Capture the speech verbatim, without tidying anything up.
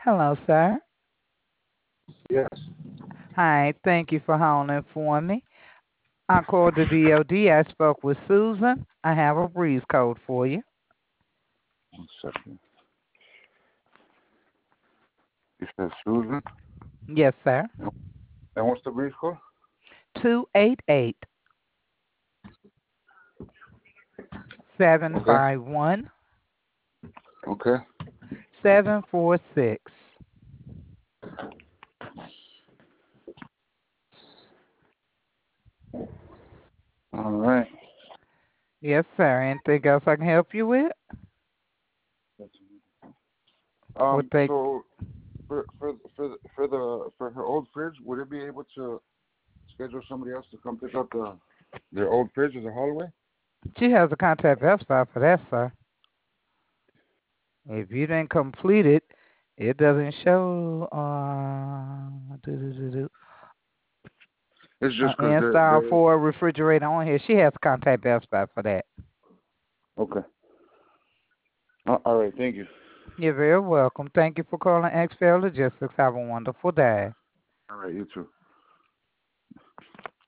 Hello, sir. Yes. Hi, thank you for holding for me. I called the D O D. I spoke with Susan. I have a breeze code for you. One second. You said Susan. Yes, sir. And what's the brief code? Two eight eight seven Okay. five one Okay. seven four six. All right. Yes, sir. Anything else I can help you with? Would Um. they? So for for for the, for the for her old fridge, would it be able to schedule somebody else to come pick up the their old fridge as a hallway? She has a contact Best Buy for that, sir. If you didn't complete it, it doesn't show. Uh, do, do, do, do. It's Uh, just because they're install they're for a refrigerator on here. She has contact Best Buy for that. okay. Uh, all right. Thank you. You're very welcome. Thank you for calling X F L Logistics. Have a wonderful day. All right. You too.